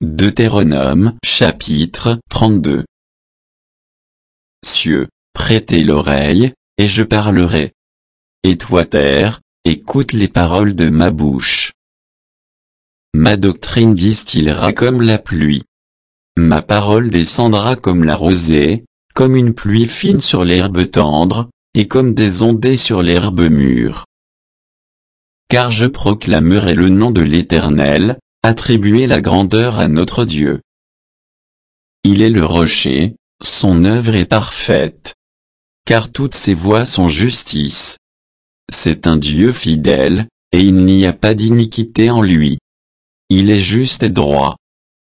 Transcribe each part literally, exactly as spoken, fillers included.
Deutéronome chapitre trente-deux. Cieux, prêtez l'oreille, et je parlerai. Et toi terre, écoute les paroles de ma bouche. Ma doctrine distillera comme la pluie. Ma parole descendra comme la rosée, comme une pluie fine sur l'herbe tendre, et comme des ondées sur l'herbe mûre. Car je proclamerai le nom de l'Éternel, attribuez la grandeur à notre Dieu. Il est le rocher, son œuvre est parfaite. Car toutes ses voies sont justice. C'est un Dieu fidèle, et il n'y a pas d'iniquité en lui. Il est juste et droit.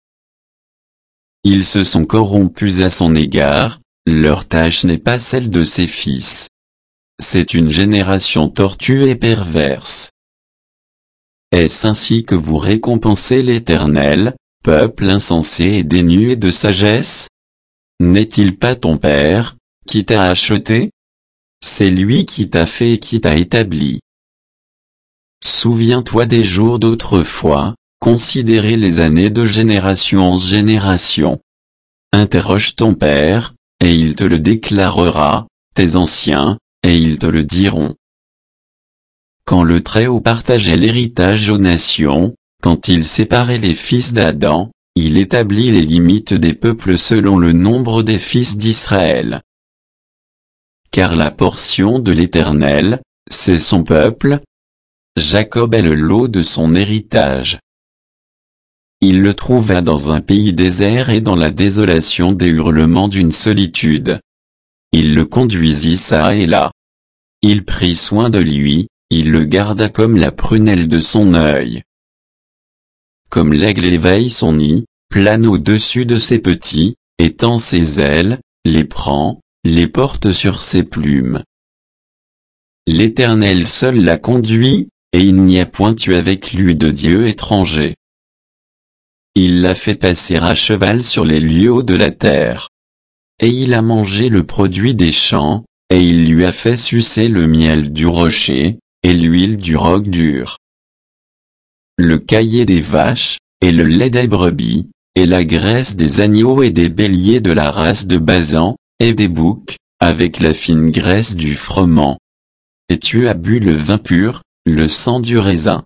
Ils se sont corrompus à son égard, leur tâche n'est pas celle de ses fils. C'est une génération tortue et perverse. Est-ce ainsi que vous récompensez l'Éternel, peuple insensé et dénué de sagesse? N'est-il pas ton Père, qui t'a acheté? C'est lui qui t'a fait et qui t'a établi. Souviens-toi des jours d'autrefois, considérez les années de génération en génération. Interroge ton Père, et il te le déclarera, tes anciens, et ils te le diront. Quand le Très-Haut partageait l'héritage aux nations, quand il séparait les fils d'Adam, il établit les limites des peuples selon le nombre des fils d'Israël. Car la portion de l'Éternel, c'est son peuple. Jacob est le lot de son héritage. Il le trouva dans un pays désert et dans la désolation des hurlements d'une solitude. Il le conduisit çà et là. Il prit soin de lui, il le garda comme la prunelle de son œil. Comme l'aigle éveille son nid, plane au-dessus de ses petits, étend ses ailes, les prend, les porte sur ses plumes. L'Éternel seul l'a conduit, et il n'y a point eu avec lui de Dieu étranger. Il l'a fait passer à cheval sur les lieux hauts de la terre. Et il a mangé le produit des champs, et il lui a fait sucer le miel du rocher, et l'huile du roc dur. Le caillé des vaches, et le lait des brebis, et la graisse des agneaux et des béliers de la race de Basan, et des boucs, avec la fine graisse du froment. Et tu as bu le vin pur, le sang du raisin.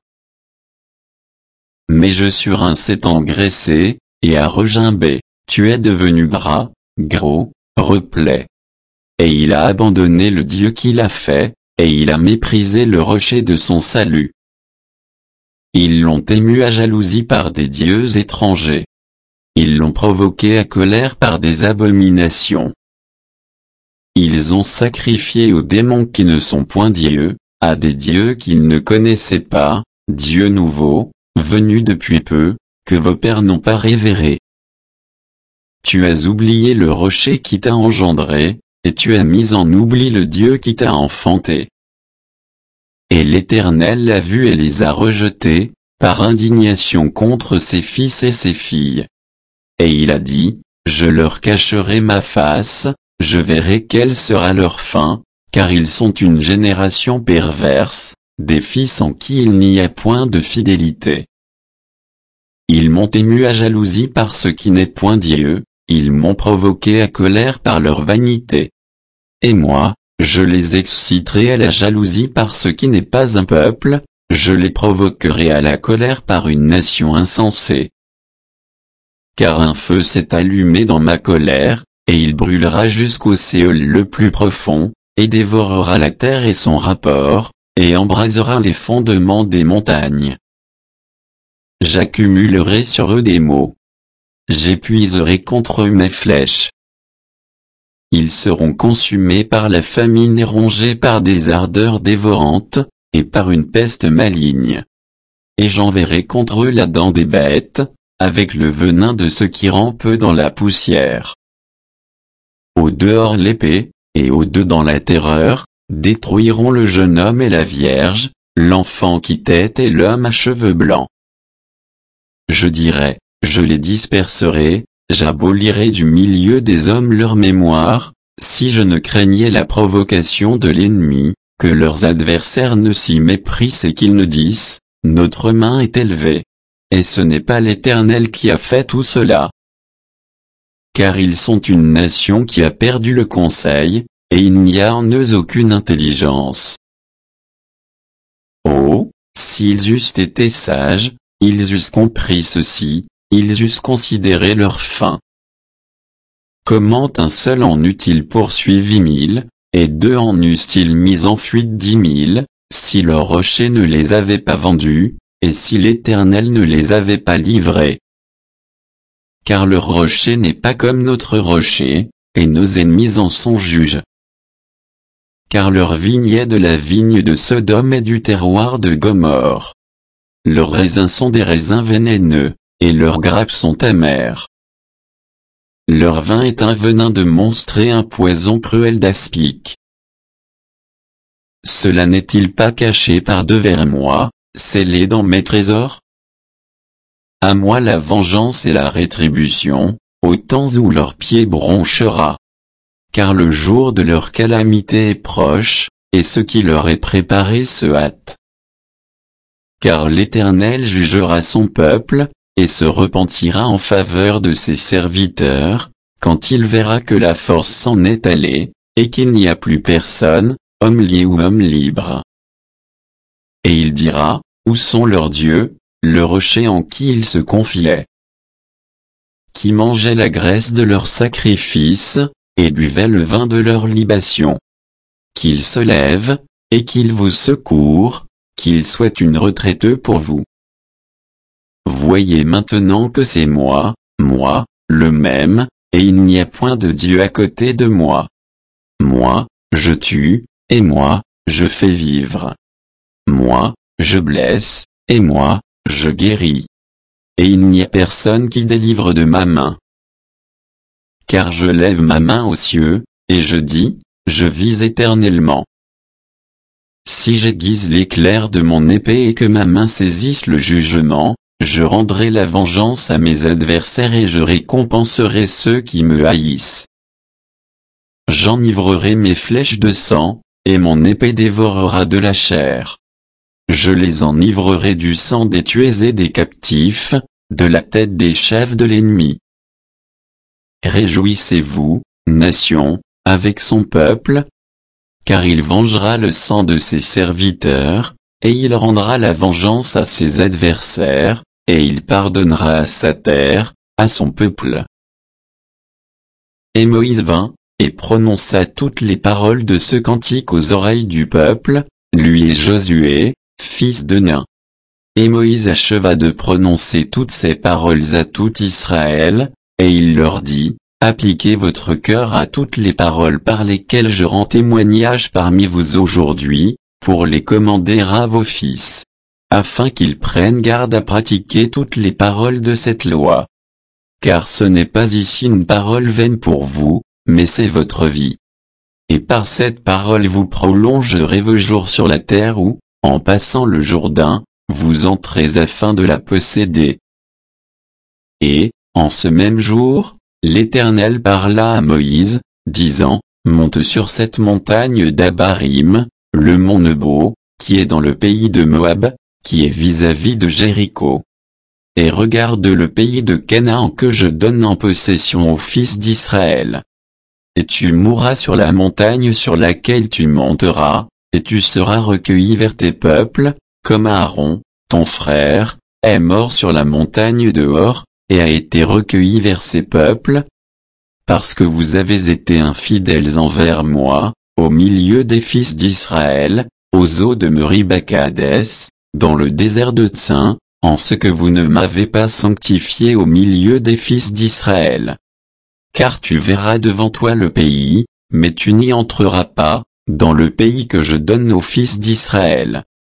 Mais je surin s'est engraissé, et a regimbé, tu es devenu gras, gros, replet. Et il a abandonné le Dieu qu'il a fait, et il a méprisé le rocher de son salut. Ils l'ont ému à jalousie par des dieux étrangers. Ils l'ont provoqué à colère par des abominations. Ils ont sacrifié aux démons qui ne sont point dieux, à des dieux qu'ils ne connaissaient pas, dieux nouveaux, venus depuis peu, que vos pères n'ont pas révérés. Tu as oublié le rocher qui t'a engendré, et tu as mis en oubli le Dieu qui t'a enfanté. Et l'Éternel l'a vu et les a rejetés, par indignation contre ses fils et ses filles. Et il a dit, je leur cacherai ma face, je verrai quelle sera leur fin, car ils sont une génération perverse, des fils en qui il n'y a point de fidélité. Ils m'ont ému à jalousie par ce qui n'est point Dieu, ils m'ont provoqué à colère par leur vanité. Et moi, je les exciterai à la jalousie par ce qui n'est pas un peuple, je les provoquerai à la colère par une nation insensée. Car un feu s'est allumé dans ma colère, et il brûlera jusqu'au Séol le plus profond, et dévorera la terre et son rapport, et embrasera les fondements des montagnes. J'accumulerai sur eux des maux. J'épuiserai contre eux mes flèches. Ils seront consumés par la famine et rongés par des ardeurs dévorantes, et par une peste maligne. Et j'enverrai contre eux la dent des bêtes, avec le venin de ceux qui rampent dans la poussière. Au dehors l'épée, et au dedans la terreur, détruiront le jeune homme et la vierge, l'enfant qui tète et l'homme à cheveux blancs. Je dirai, je les disperserai, j'abolirai du milieu des hommes leur mémoire, si je ne craignais la provocation de l'ennemi, que leurs adversaires ne s'y méprisent et qu'ils ne disent, notre main est élevée. et ce n'est pas l'Éternel qui a fait tout cela. Car ils sont une nation qui a perdu le conseil, et il n'y a en eux aucune intelligence. Oh, s'ils eussent été sages, ils eussent compris ceci, ils eussent considéré leur fin. Comment un seul en eût-il poursuivi mille, et deux en eussent-ils mis en fuite dix mille, si leur rocher ne les avait pas vendus, et si l'Éternel ne les avait pas livrés? Car leur rocher n'est pas comme notre rocher, et nos ennemis en sont juges. Car leur vigne est de la vigne de Sodome et du terroir de Gomorrhe. Leurs raisins sont des raisins vénéneux, et leurs grappes sont amères. Leur vin est un venin de monstre et un poison cruel d'aspic. Cela n'est-il pas caché par devers moi, scellé dans mes trésors? À moi la vengeance et la rétribution, au temps où leur pied bronchera. Car le jour de leur calamité est proche, et ce qui leur est préparé se hâte. Car l'Éternel jugera son peuple, et se repentira en faveur de ses serviteurs, quand il verra que la force s'en est allée, et qu'il n'y a plus personne, homme lié ou homme libre. Et il dira, où sont leurs dieux, le rocher en qui ils se confiaient? Qui mangeaient la graisse de leurs sacrifices, et buvaient le vin de leur libation. Qu'ils se lèvent, et qu'ils vous secourent, qu'ils soient une retraite pour vous. Voyez maintenant que c'est moi, moi, le même, et il n'y a point de Dieu à côté de moi. Moi, je tue, et moi, je fais vivre. Moi, je blesse, et moi, je guéris. Et il n'y a personne qui délivre de ma main. Car je lève ma main aux cieux, et je dis, je vis éternellement. Si j'aiguise l'éclair de mon épée et que ma main saisisse le jugement, je rendrai la vengeance à mes adversaires et je récompenserai ceux qui me haïssent. J'enivrerai mes flèches de sang, et mon épée dévorera de la chair. Je les enivrerai du sang des tués et des captifs, de la tête des chefs de l'ennemi. Réjouissez-vous, nation, avec son peuple, car il vengera le sang de ses serviteurs, et il rendra la vengeance à ses adversaires, et il pardonnera à sa terre, à son peuple. Et Moïse vint, et prononça toutes les paroles de ce cantique aux oreilles du peuple, lui et Josué, fils de Nun. Et Moïse acheva de prononcer toutes ces paroles à tout Israël, et il leur dit, appliquez votre cœur à toutes les paroles par lesquelles je rends témoignage parmi vous aujourd'hui, pour les commander à vos fils, afin qu'ils prennent garde à pratiquer toutes les paroles de cette loi. Car ce n'est pas ici une parole vaine pour vous, mais c'est votre vie. Et par cette parole vous prolongerez vos jours sur la terre où, en passant le Jourdain, vous entrez afin de la posséder. Et, en ce même jour, l'Éternel parla à Moïse, disant, monte sur cette montagne d'Abarim, le mont Nebo, qui est dans le pays de Moab, qui est vis-à-vis de Jéricho. Et regarde le pays de Canaan que je donne en possession aux fils d'Israël. Et tu mourras sur la montagne sur laquelle tu monteras, et tu seras recueilli vers tes peuples, comme Aaron, ton frère, est mort sur la montagne de Hor, et a été recueilli vers ses peuples, parce que vous avez été infidèles envers moi, au milieu des fils d'Israël, aux eaux de Meriba-Kadès, dans le désert de Tsin, en ce que vous ne m'avez pas sanctifié au milieu des fils d'Israël. Car tu verras devant toi le pays, mais tu n'y entreras pas, dans le pays que je donne aux fils d'Israël.